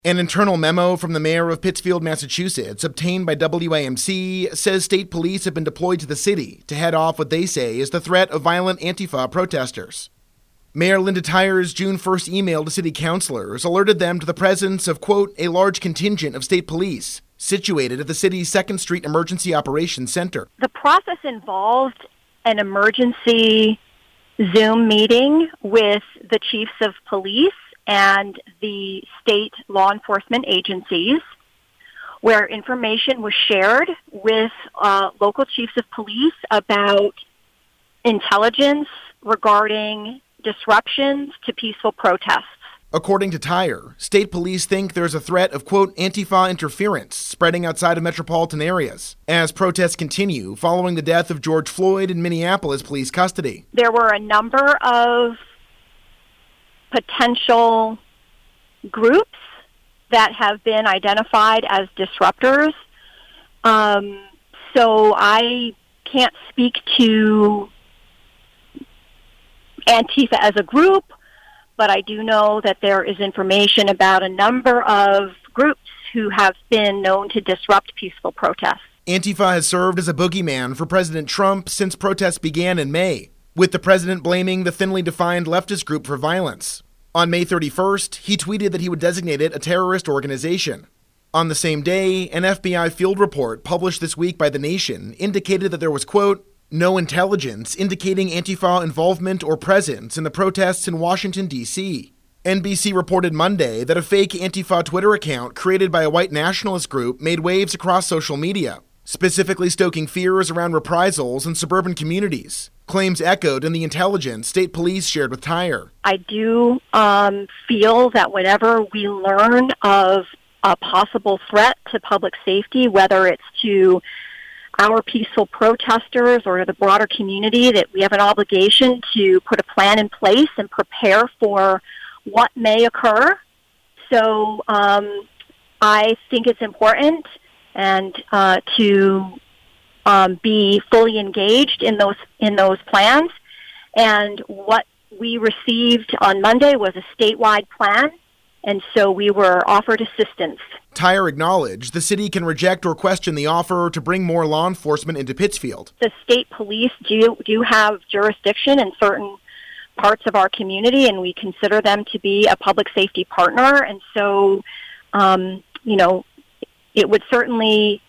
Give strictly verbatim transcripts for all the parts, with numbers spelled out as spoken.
An internal memo from the mayor of Pittsfield, Massachusetts, obtained by W A M C, says state police have been deployed to the city to head off what they say is the threat of violent Antifa protesters. Mayor Linda Tyer's June first email to city councilors alerted them to the presence of, quote, a large contingent of state police situated at the city's second Street Emergency Operations Center. The process involved an emergency Zoom meeting with the chiefs of police and the state law enforcement agencies, where information was shared with uh, local chiefs of police about intelligence regarding disruptions to peaceful protests. According to Tyer, state police think there's a threat of, quote, Antifa interference spreading outside of metropolitan areas as protests continue following the death of George Floyd in Minneapolis police custody. There were a number of potential groups that have been identified as disruptors. Um, so I can't speak to Antifa as a group, but I do know that there is information about a number of groups who have been known to disrupt peaceful protests. Antifa has served as a boogeyman for President Trump since protests began in May, with the president blaming the thinly defined leftist group for violence. On May thirty-first, he tweeted that he would designate it a terrorist organization. On the same day, an F B I field report published this week by The Nation indicated that there was, quote, no intelligence indicating Antifa involvement or presence in the protests in Washington, D C N B C reported Monday that a fake Antifa Twitter account created by a white nationalist group made waves across social media, specifically stoking fears around reprisals in suburban communities, claims echoed in the intelligence state police shared with Tyer. I do um, feel that whenever we learn of a possible threat to public safety, whether it's to our peaceful protesters or the broader community, that we have an obligation to put a plan in place and prepare for what may occur. So um, I think it's important and uh, to um, be fully engaged in those in those plans. And what we received on Monday was a statewide plan, and so we were offered assistance. Tyer acknowledged the city can reject or question the offer to bring more law enforcement into Pittsfield. The state police do, do have jurisdiction in certain parts of our community, and we consider them to be a public safety partner. And so, um, you know, it would certainly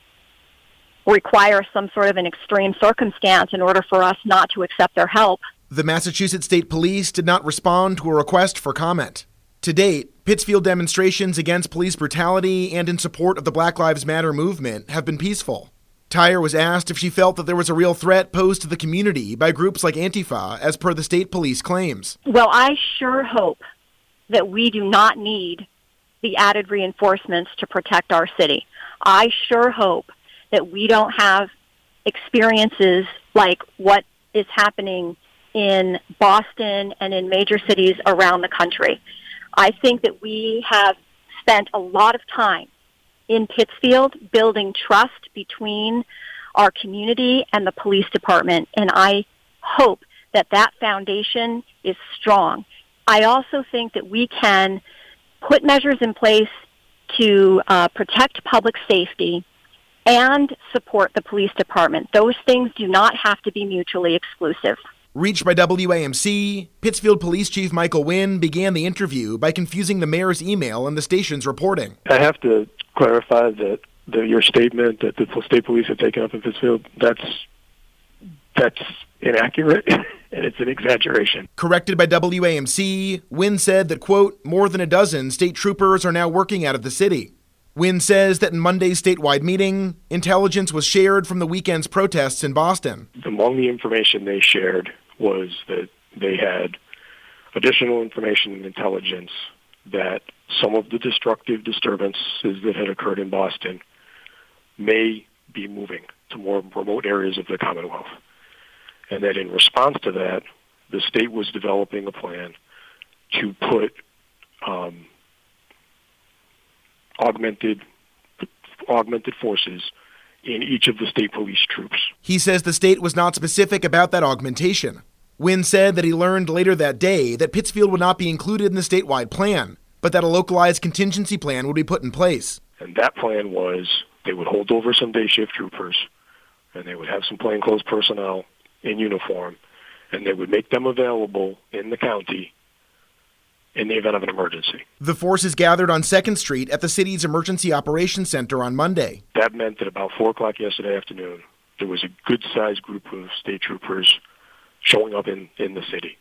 require some sort of an extreme circumstance in order for us not to accept their help. The Massachusetts State Police did not respond to a request for comment. To date, Pittsfield demonstrations against police brutality and in support of the Black Lives Matter movement have been peaceful. Tyer was asked if she felt that there was a real threat posed to the community by groups like Antifa, as per the state police claims. Well, I sure hope that we do not need the added reinforcements to protect our city. I sure hope that we don't have experiences like what is happening in Boston and in major cities around the country. I think that we have spent a lot of time in Pittsfield building trust between our community and the police department, and I hope that that foundation is strong. I also think that we can put measures in place to uh, protect public safety and support the police department. Those things do not have to be mutually exclusive. Reached by W A M C, Pittsfield Police Chief Michael Wynn began the interview by confusing the mayor's email and the station's reporting. I have to clarify that the, your statement that the state police have taken up in Pittsfield, that's that's inaccurate, and it's an exaggeration. Corrected by W A M C, Wynn said that, quote, more than a dozen state troopers are now working out of the city. Wynn says that in Monday's statewide meeting, intelligence was shared from the weekend's protests in Boston. Among the information they shared was that they had additional information and intelligence that some of the destructive disturbances that had occurred in Boston may be moving to more remote areas of the Commonwealth. And that in response to that, the state was developing a plan to put um, augmented augmented forces in each of the state police troops. He says the state was not specific about that augmentation. Wynn said that he learned later that day that Pittsfield would not be included in the statewide plan, but that a localized contingency plan would be put in place. And that plan was they would hold over some day shift troopers, and they would have some plainclothes personnel in uniform, and they would make them available in the county in the event of an emergency. The forces gathered on second Street at the city's Emergency Operations Center on Monday. That meant that about four o'clock yesterday afternoon, there was a good-sized group of state troopers showing up in, in the city.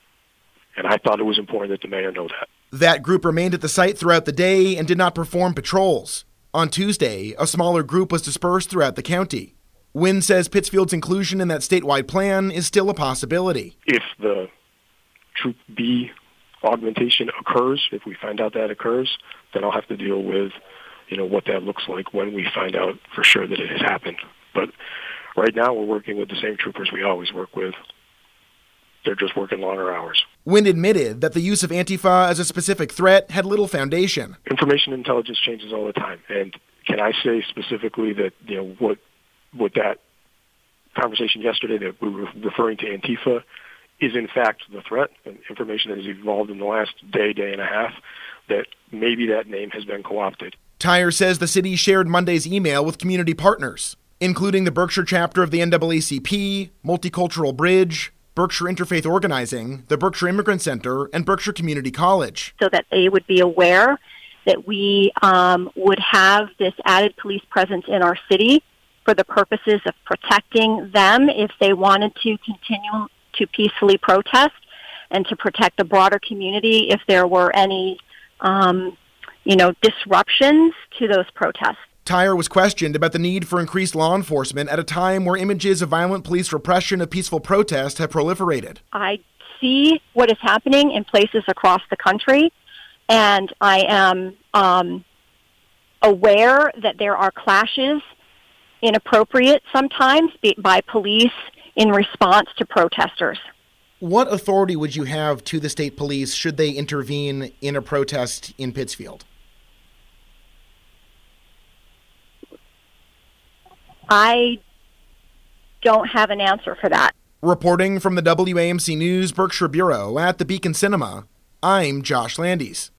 And I thought it was important that the mayor know that. That group remained at the site throughout the day and did not perform patrols. On Tuesday, a smaller group was dispersed throughout the county. Wynn says Pittsfield's inclusion in that statewide plan is still a possibility. If the Troop B augmentation occurs, if we find out that occurs, then I'll have to deal with, you know, what that looks like when we find out for sure that it has happened. But right now we're working with the same troopers we always work with. They're just working longer hours. Wynn admitted that the use of Antifa as a specific threat had little foundation. Information intelligence changes all the time. And can I say specifically that, you know, what what that conversation yesterday that we were referring to Antifa is in fact the threat, and information that has evolved in the last day, day and a half, that maybe that name has been co-opted. Tyer says the city shared Monday's email with community partners, including the Berkshire chapter of the N double A C P, Multicultural Bridge, Berkshire Interfaith Organizing, the Berkshire Immigrant Center, and Berkshire Community College. So that they would be aware that we um, would have this added police presence in our city for the purposes of protecting them if they wanted to continue to peacefully protest, and to protect the broader community if there were any, um, you know, disruptions to those protests. Tyer was questioned about the need for increased law enforcement at a time where images of violent police repression of peaceful protest have proliferated. I see what is happening in places across the country, and I am um, aware that there are clashes, inappropriate sometimes, by police in response to protesters. What authority would you have to the state police should they intervene in a protest in Pittsfield? I don't have an answer for that. Reporting from the W A M C News Berkshire Bureau at the Beacon Cinema, I'm Josh Landis.